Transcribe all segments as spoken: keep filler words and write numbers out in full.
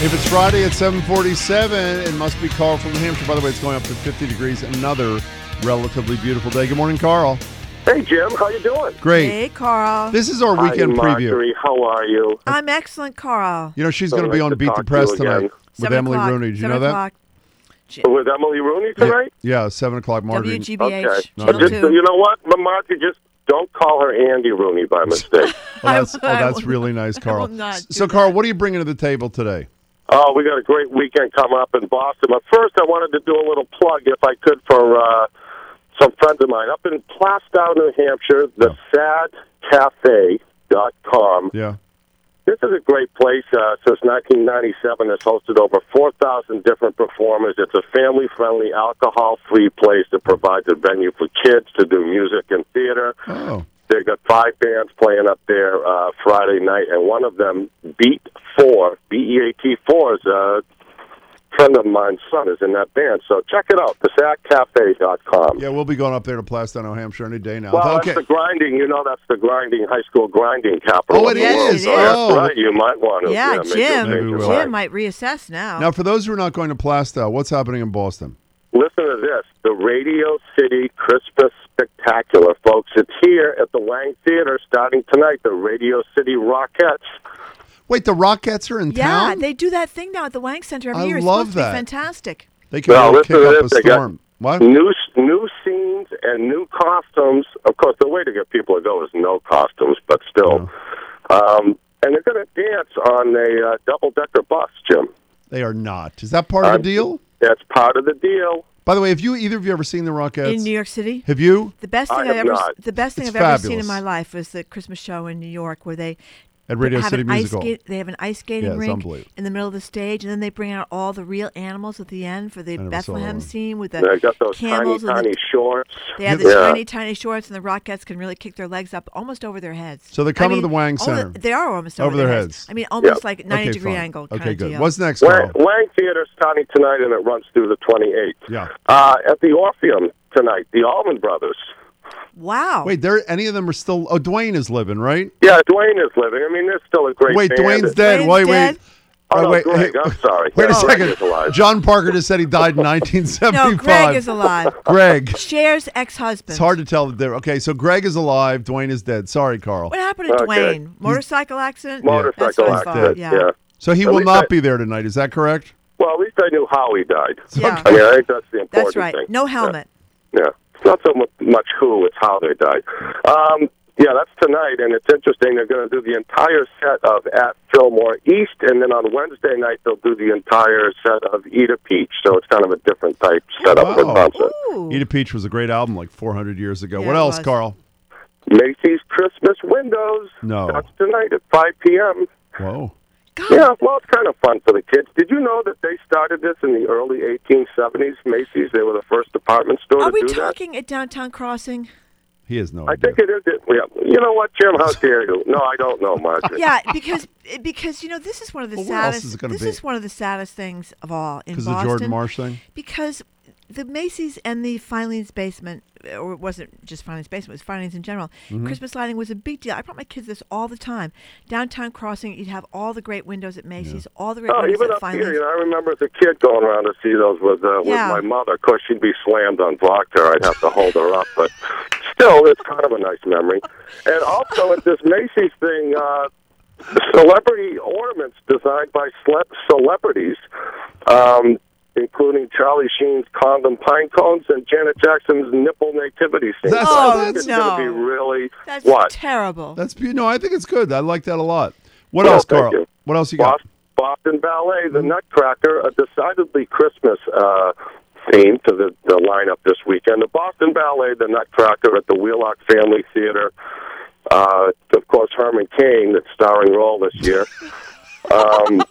If it's Friday at seven forty-seven, it must be Carl from New Hampshire. By the way, it's going up to fifty degrees. Another relatively beautiful day. Good morning, Carl. Hey, Jim. How you doing? Great. Hey, Carl. This is our weekend Hi, preview. Marjorie. How are you? I'm excellent, Carl. You know, she's So going to be nice on to Beat the talk to Press you tonight again. with Seven Emily o'clock. Rooney. Did you Seven know that? o'clock. With Emily Rooney tonight? Yeah, seven o'clock, Marjorie. W G B H, Okay. Channel But just, two. you know what, Marjorie, just don't call her Andy Rooney by mistake. Oh, that's, oh, I that's will- really nice, Carl. will not do So, Carl, that. what are you bringing to the table today? Oh, we got a great weekend coming up in Boston. But first, I wanted to do a little plug, if I could, for uh, some friends of mine. Up in Plastow, New Hampshire, the sad cafe dot com. Yeah. This is a great place. Uh, since nineteen ninety-seven, it's hosted over four thousand different performers. It's a family-friendly, alcohol-free place that provides a venue for kids to do music and theater. Oh. They've got five bands playing up there uh, Friday night, and one of them, Beat Four, B E A T four, is a friend of mine's son is in that band. So check it out, the sad cafe dot com. Yeah, we'll be going up there to Plastow, New Hampshire any day now. Well, okay. that's the grinding. You know, that's the grinding, high school grinding capital. Oh, of it the Yes, world. it is. is. So that's Oh. right. You might want to. Yeah, make a Jim. Maybe major we will. play. Jim might reassess now. Now, for those who are not going to Plastow, what's happening in Boston? Listen to this, the Radio City Christmas Spectacular, folks. It's here at the Lang Theater starting tonight, the Radio City Rockettes. Wait, the Rockettes are in yeah, town? they do that thing now at the Lang Center every I year. It's love supposed to that. be fantastic. They can Well, really listen kick to up a this. They got storm. What? New, new scenes and new costumes. Of course, the way to get people to go is no costumes, but still. Um, and they're going to dance on a uh, double-decker bus, Jim. They are not. Is that part of the I'm- deal? That's part of the deal. By the way, have you either of you ever seen the Rockettes? In New York City, Have you? the best I thing have I've ever not. the best thing It's I've ever seen fabulous. in my life was the Christmas show in New York, where they At Radio have City an ice Musical. skate, they have an ice skating Yeah, it's rink unbelievable. in the middle of the stage, and then they bring out all the real animals at the end for the never saw that Bethlehem one. scene with the They got those tiny, camels and tiny the, shorts. they have the Yeah. tiny, tiny shorts, and the Rockettes can really kick their legs up almost over their heads. So they're coming I to mean, the Wang all Center. the- they are almost over, Over their heads. I mean, almost Yeah. like ninety Okay, degree fine. angle. Okay, kind of good. Deal. What's next, Lang, Carl? Lang Theater starting tonight, and it runs through the twenty-eighth. Yeah. Uh, at the Orpheum tonight, the Allman Brothers. Wow. Wait, there. Any of them are still? Oh, Dwayne is living, right? Yeah, Dwayne is living. I mean, they're still a great Wait, band. Dwayne's dead. Dwayne's wait, dead? wait. Oh, Wait, no, wait, Greg, hey, I'm sorry. Wait a Yeah, Greg second. is alive. John Parker just said he died in nineteen no, seventy-five. Greg is alive. Greg. Cher's ex-husband. It's hard to tell that they're okay. So Greg is alive. Dwayne is dead. Sorry, Carl. What happened to Okay. Dwayne? Motorcycle accident? Motorcycle That's what I accident, thought, yeah. yeah. So he At will least not I- be there tonight. Is that correct? Well, at least I knew how he died. Yeah. I mean, I think that's the important That's right. thing. No helmet. Yeah. It's not so mu- much who, it's how they died. Um, yeah, that's tonight, and it's interesting. They're going to do the entire set of At Fillmore East, and then on Wednesday night they'll do the entire set of Eat a Peach. So it's kind of a different type setup for Wow. concert. Ooh. Eat a Peach was a great album like four hundred years ago. Yeah, what it else, was. Carl? Macy's Christmas Windows. No. That's tonight at five p.m. Whoa. God. Yeah, well, it's kind of fun for the kids. Did you know that they started this in the early eighteen seventies, Macy's? They were the first department store Are to we do that. talking at Downtown Crossing? He has no I idea. think it is. It, yeah. You know what, Jim? How dare you? No, I don't know, Marjorie. Yeah, because because you know this is one of the Well, where else saddest. is it gonna this be? is one of the saddest things of all in Because Boston. of the Jordan Marsh thing? Because the Macy's and the Filing's Basement, or it wasn't just Filing's Basement, it was Filing's in general. Mm-hmm. Christmas lighting was a big deal. I brought my kids this all the time. Downtown Crossing, you'd have all the great windows at Macy's, all the great Oh, windows even at up Filing's. here, you know, I remember as a kid going around to see those with uh, Yeah. with my mother. Of course, she'd be slammed on vodka. I'd have to hold her up, but still, it's kind of a nice memory. And also at this Macy's thing, uh, celebrity ornaments designed by cele- celebrities, um, including Charlie Sheen's condom pine cones and Janet Jackson's nipple nativity scene. That's- So I Oh, think it's no. going to be really That's what? terrible. That's be- no. I think it's good. I like that a lot. What Well, else, thank Carl? you. What else you got? Boston, Boston Ballet, the Nutcracker, a decidedly Christmas uh, theme to the, the lineup this weekend. The Boston Ballet, the Nutcracker at the Wheelock Family Theater. Uh, of course, Herman Cain, that's starring role this year. Um,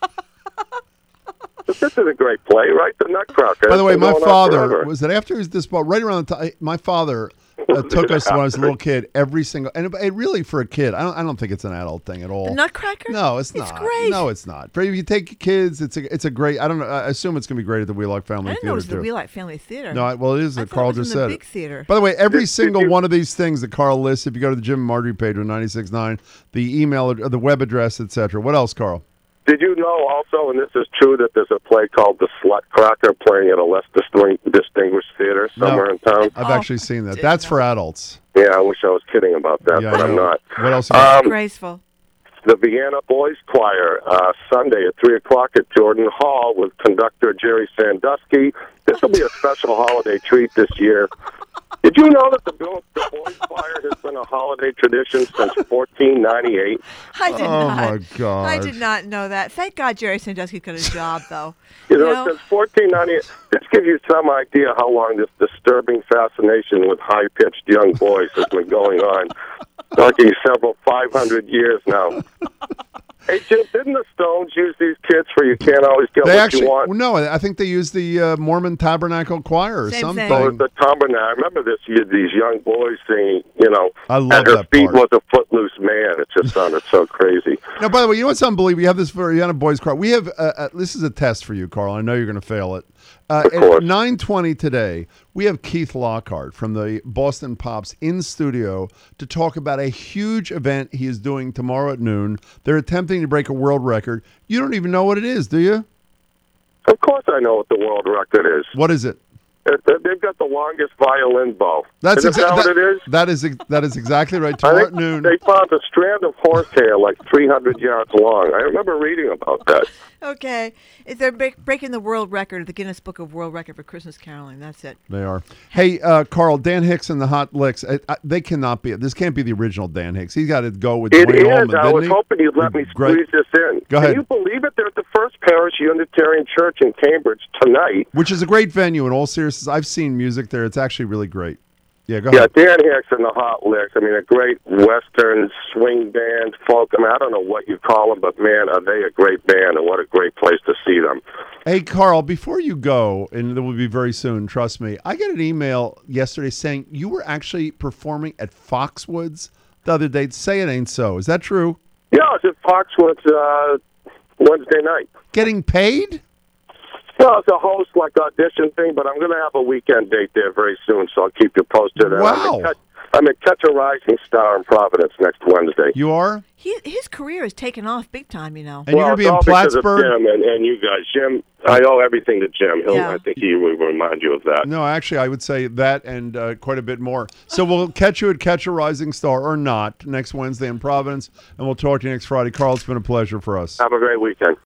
but this is a great play, right? The Nutcracker. By the way, It's been my going on father forever. was it after this ball right around the time. My father uh, took us when I was a little kid. Every single and it, it really for a kid. I don't. I don't think it's an adult thing at all. The Nutcracker? No, it's It's not. great. No, it's not. But if you take kids, it's a it's a great. I don't know. I assume it's going to be great at the Wheelock Family I didn't know Theater it was the too. Wheelock Family Theater. No, I, well, it is. I That thought Carl it was just in the said big it. theater. By the way, every Did- did single you- one of these things that Carl lists, if you go to the Jim and Marjorie page on ninety-six point nine, the email, ad- the web address, et cetera. What else, Carl? Did you know also, and this is true, that there's a play called The Slut Cracker playing at a less disting- distinguished theater somewhere No. in town? I've Oh, actually seen that. didn't That's know. for adults. Yeah, I wish I was kidding about that, Yeah, but I I'm know. not. What else? you got? Um, Graceful. the Vienna Boys Choir, uh, Sunday at three o'clock at Jordan Hall with conductor Jerry Sandusky. This will be a special holiday treat this year. Did you know that the, Bill- the Boys Choir has been a holiday tradition since fourteen ninety-eight? I did Oh, not. my God. I did not know that. Thank God Jerry Sandusky got a job, though. You know, You know? since fourteen ninety-eight. This gives you some idea how long this disturbing fascination with high-pitched young boys has been going on. Talking several five hundred years now. Hey, Jim, didn't the Stones use these kids for You Can't Always Get They What actually, You Want? no, I think they used the uh, Mormon Tabernacle Choir or Same something. thing. So it's the tabernacle. I remember this. You these young boys singing. You know, I love at her that feet part. was a footloose man. It just sounded so crazy. Now, by the way, you know what's unbelievable? You have this for Vienna Boys Choir. We have uh, uh, this is a test for you, Carl. I know you're going to fail it. Uh, Of at course. nine twenty today, we have Keith Lockhart from the Boston Pops in studio to talk about a huge event he is doing tomorrow at noon. They're attempting to break a world record. You don't even know what it is, do you? Of course, I know what the world record is. What is it? It- They've got the longest violin bow. That's Isn't that exa- what that- it is? That is ex- that is exactly right. I Tomorrow think at noon. they found a strand of horsehair like three hundred yards long. I remember reading about that. Okay. If they're break- breaking the world record, the Guinness Book of World Record for Christmas caroling. That's it. They are. Hey, uh, Carl, Dan Hicks and the Hot Licks. Uh, uh, they cannot be. This can't be the original Dan Hicks. He's got to go with It Dwayne is. Allman, I didn't was he? hoping you'd let me Great. squeeze this in. Go ahead. Can you believe it? They're at the First Parish Unitarian Church in Cambridge tonight. Which is a great venue. In all seriousness, I've seen music there. It's actually really great. Yeah, go Yeah, ahead. Dan Hicks and the Hot Licks. I mean, a great Western swing band, folk. I mean, I don't know what you call them, but man, are they a great band, and what a great place to see them. Hey, Carl, before you go, and it will be very soon, trust me, I got an email yesterday saying you were actually performing at Foxwoods the other day. Say it ain't so. Is that true? Yeah, it's at Foxwoods uh, Wednesday night. Getting paid? Well, it's a host like audition thing, but I'm going to have a weekend date there very soon, so I'll keep you posted. And Wow. I'm at, Catch, I'm at Catch a Rising Star in Providence next Wednesday. You are? He, his career has taken off big time, you know. And well, you're going to be it's in all because of Plattsburgh? Jim and, and you guys. Jim, I owe everything to Jim. He'll, Yeah. I think he will remind you of that. No, actually, I would say that and uh, quite a bit more. So we'll catch you at Catch a Rising Star or not next Wednesday in Providence, and we'll talk to you next Friday. Carl, it's been a pleasure for us. Have a great weekend.